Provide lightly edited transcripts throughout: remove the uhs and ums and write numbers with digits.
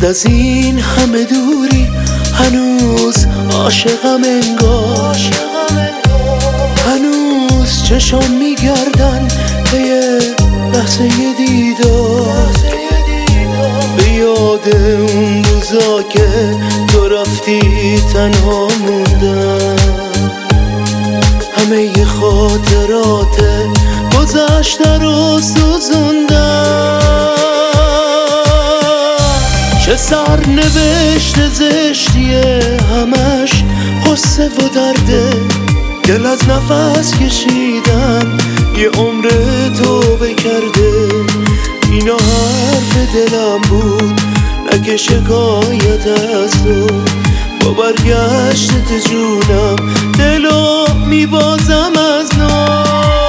بعد از این همه دوری هنوز عاشقم انگار، هنوز چشام میگردن به یه لحظه دیدار، به یاد اون روزا که تو رفتی تنها موندم. همه ی خاطرات گذشته رو سوزوندم. چه سرنوشت زشتیه، همش غصه و درده. دل از نفس کشیدن یه عمر توبه کرده. اینا حرف دلم بود نه که شکایت از تو. با برگشت تو جونم دلو میبازم از نو.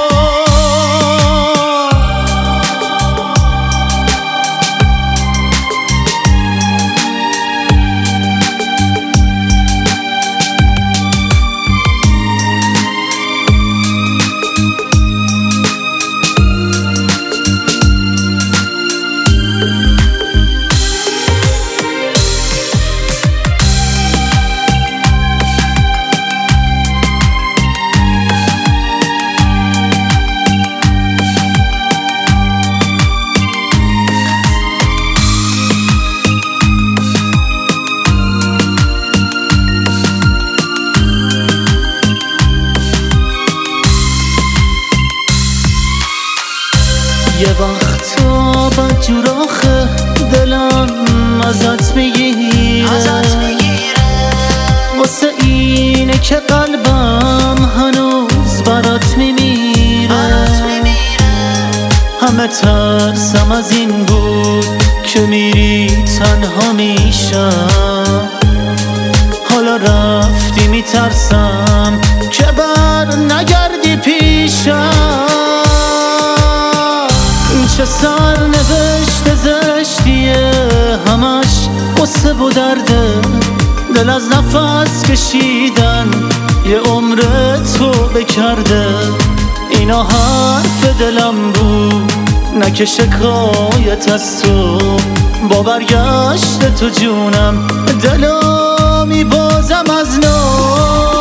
یه وقتا بدجور آخه دلم ازت میگیره، واسه اینه که قلبم هنوز برات میمیره. همه ترسم از این بود که میری تنها میشم. حالا رفتی میترسم که بر نگردی پیشم. چه سرنوشت زشتیه، همش غصه و درده. دل از نفس کشیدن یه عمر توبه کرده. اینا حرف دلم بود نه که شکایت از تو. با برگشت تو جونم دلو میبازم از نو.